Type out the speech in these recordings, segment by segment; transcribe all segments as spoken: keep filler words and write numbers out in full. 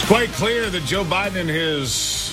Quite clear that Joe Biden and his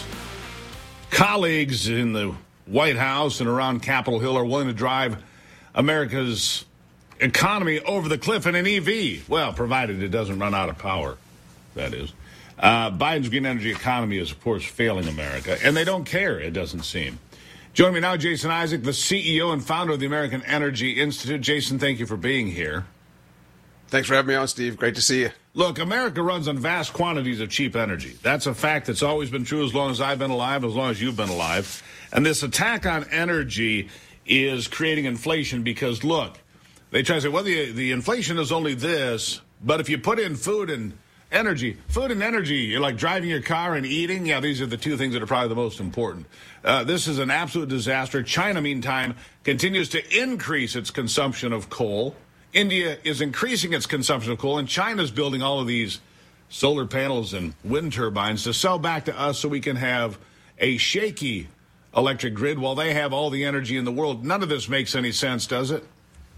colleagues in the White House and around Capitol Hill are willing to drive America's economy over the cliff in an E V. Well, provided it doesn't run out of power, that is. Uh, Biden's green energy economy is, of course, failing America, and they don't care, it doesn't seem. Joining me now, Jason Isaac, the C E O and founder of the American Energy Institute. Jason, thank you for being here. Thanks for having me on, Steve. Great to see you. Look, America runs on vast quantities of cheap energy. That's a fact that's always been true as long as I've been alive, as long as you've been alive. And this attack on energy is creating inflation because, look, they try to say, well, the, the inflation is only this, but if you put in food and energy, food and energy, you're like driving your car and eating. Yeah, these are the two things that are probably the most important. Uh, this is an absolute disaster. China, meantime, continues to increase its consumption of coal. India is increasing its consumption of coal, and China's building all of these solar panels and wind turbines to sell back to us so we can have a shaky electric grid while they have all the energy in the world. None of this makes any sense, does it?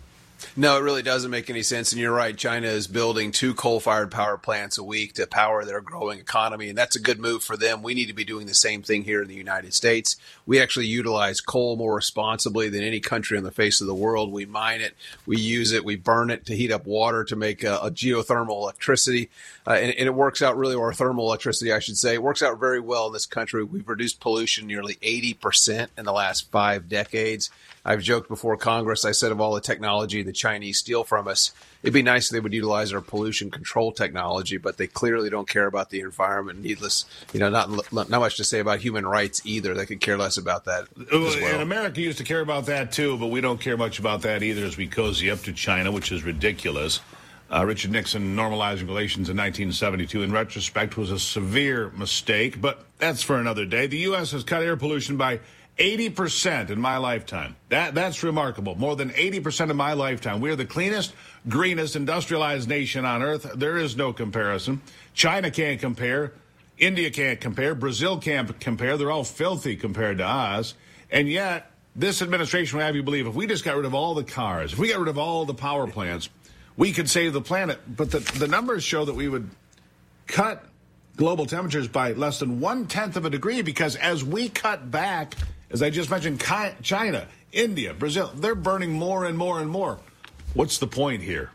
No, it really doesn't make any sense. And you're right. China is building two coal-fired power plants a week to power their growing economy. And that's a good move for them. We need to be doing the same thing here in the United States. We actually utilize coal more responsibly than any country on the face of the world. We mine it, we use it, we burn it to heat up water to make a, a geothermal electricity. Uh, and, and it works out really, or thermal electricity, I should say. It works out very well in this country. We've reduced pollution nearly eighty percent in the last five decades. I've joked before Congress, I said of all the technology the Chinese steal from us, it'd be nice if they would utilize our pollution control technology, but they clearly don't care about the environment. Needless, you know, not not much to say about human rights either. They could care less about that as well. And America used to care about that too, but we don't care much about that either as we cozy up to China, which is ridiculous. Uh, Richard Nixon normalizing relations in nineteen seventy-two, in retrospect, was a severe mistake, but that's for another day. The U S has cut air pollution by eighty percent in my lifetime. That That's remarkable. More than eighty percent of my lifetime. We are the cleanest, greenest, industrialized nation on earth. There is no comparison. China can't compare. India can't compare. Brazil can't compare. They're all filthy compared to us. And yet, this administration will have you believe if we just got rid of all the cars, if we got rid of all the power plants, we could save the planet. But the, the numbers show that we would cut global temperatures by less than one-tenth of a degree because as we cut back, as I just mentioned, China, India, Brazil, they're burning more and more and more. What's the point here?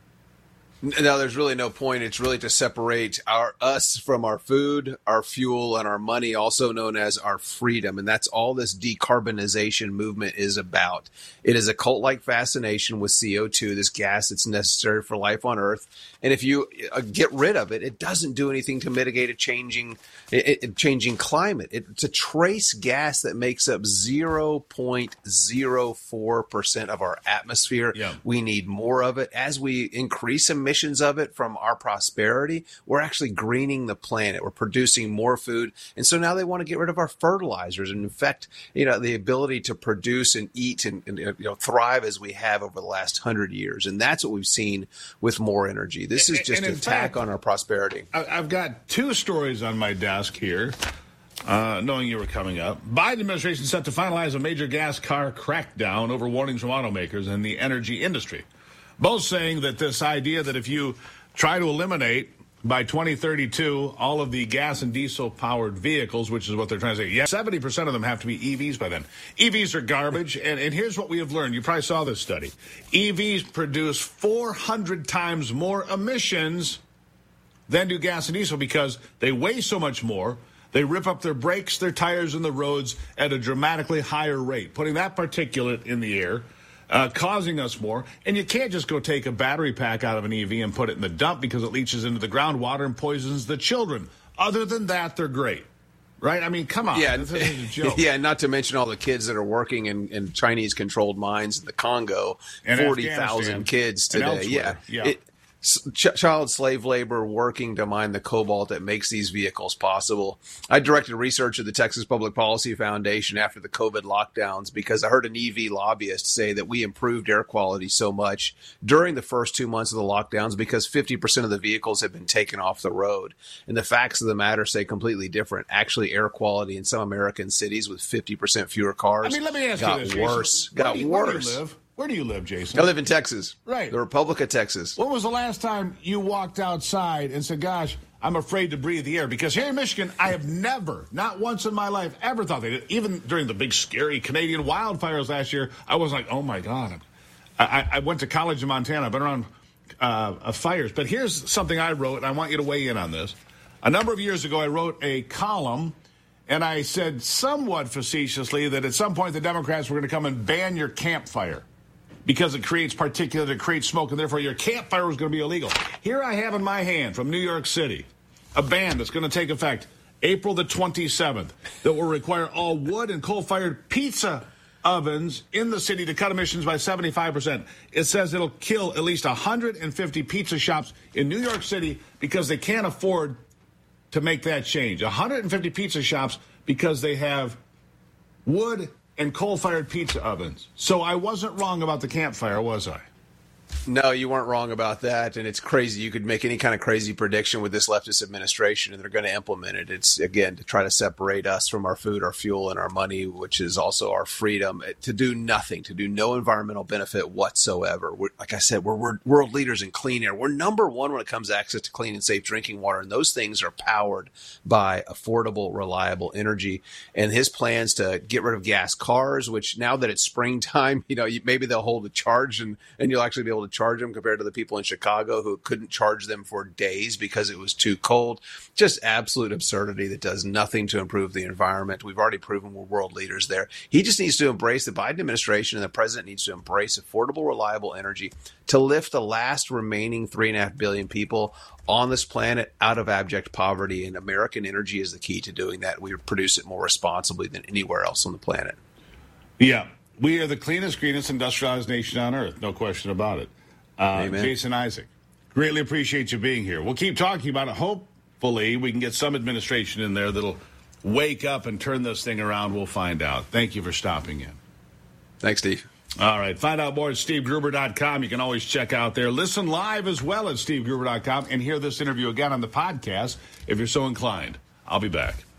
No, there's really no point. It's really to separate our us from our food, our fuel, and our money, also known as our freedom. And that's all this decarbonization movement is about. It is a cult-like fascination with C O two, this gas that's necessary for life on Earth. And if you uh, get rid of it, it doesn't do anything to mitigate a changing, it, it, changing climate. It, it's a trace gas that makes up zero point zero four percent of our atmosphere. Yeah. We need more of it. As we increase emissions of it from our prosperity, we're actually greening the planet. We're producing more food. And so now they want to get rid of our fertilizers and in fact, you know, the ability to produce and eat and, and you know, thrive as we have over the last hundred years. And that's what we've seen with more energy. This is just an attack on our prosperity. I've got two stories on my desk here, uh, knowing you were coming up. Biden administration set to finalize a major gas car crackdown over warnings from automakers and the energy industry. Both saying that this idea that if you try to eliminate by twenty thirty-two all of the gas and diesel powered vehicles, which is what they're trying to say, yeah, seventy percent of them have to be E Vs by then. E Vs are garbage. And, and here's what we have learned. You probably saw this study. E Vs produce four hundred times more emissions than do gas and diesel because they weigh so much more. They rip up their brakes, their tires, and the roads at a dramatically higher rate, putting that particulate in the air. Uh, causing us more. And you can't just go take a battery pack out of an E V and put it in the dump because it leaches into the groundwater and poisons the children. Other than that, they're great. Right? I mean, come on. Yeah, this is a joke. Yeah, not to mention all the kids that are working in, in Chinese-controlled mines in the Congo. And forty thousand kids today. Yeah. yeah. It, Ch- child slave labor working to mine the cobalt that makes these vehicles possible. I directed research at the Texas Public Policy Foundation after the COVID lockdowns because I heard an E V lobbyist say that we improved air quality so much during the first two months of the lockdowns because fifty percent of the vehicles had been taken off the road. And the facts of the matter say completely different. Actually, air quality in some American cities with fifty percent fewer cars I mean, let me ask got you this, worse. Jason. Got where do you, worse. Where do you live? Where do you live, Jason? I live in Texas. Right. The Republic of Texas. When was the last time you walked outside and said, gosh, I'm afraid to breathe the air. Because here in Michigan, I have never, not once in my life, ever thought they did. Even during the big, scary Canadian wildfires last year, I was like, oh, my God. I, I went to college in Montana. I've been around uh, fires. But here's something I wrote, and I want you to weigh in on this. A number of years ago, I wrote a column, and I said somewhat facetiously that at some point the Democrats were going to come and ban your campfire because it creates particulate, it creates smoke, and therefore your campfire was going to be illegal. Here I have in my hand from New York City a ban that's going to take effect April the twenty-seventh that will require all wood and coal-fired pizza ovens in the city to cut emissions by seventy-five percent. It says it'll kill at least one hundred fifty pizza shops in New York City because they can't afford to make that change. one hundred fifty pizza shops because they have wood and coal-fired pizza ovens. So I wasn't wrong about the campfire, was I? No, you weren't wrong about that. And it's crazy. You could make any kind of crazy prediction with this leftist administration, and they're going to implement it. It's, again, to try to separate us from our food, our fuel, and our money, which is also our freedom, to do nothing, to do no environmental benefit whatsoever. We're, like I said, we're, we're world leaders in clean air. We're number one when it comes to access to clean and safe drinking water. And those things are powered by affordable, reliable energy. And his plans to get rid of gas cars, which now that it's springtime, you know, maybe they'll hold a charge and, and you'll actually be able to charge them compared to the people in Chicago who couldn't charge them for days because it was too cold. Just absolute absurdity that does nothing to improve the environment. We've already proven we're world leaders there. He just needs to embrace, the Biden administration and the president needs to embrace affordable, reliable energy to lift the last remaining three and a half billion people on this planet out of abject poverty. And American energy is the key to doing that. We produce it more responsibly than anywhere else on the planet. Yeah. We are the cleanest, greenest, industrialized nation on earth. No question about it. Uh, Jason Isaac, greatly appreciate you being here. We'll keep talking about it. Hopefully we can get some administration in there that'll wake up and turn this thing around. We'll find out. Thank you for stopping in. Thanks, Steve. All right. Find out more at steve gruber dot com. You can always check out there. Listen live as well at steve gruber dot com and hear this interview again on the podcast if you're so inclined. I'll be back.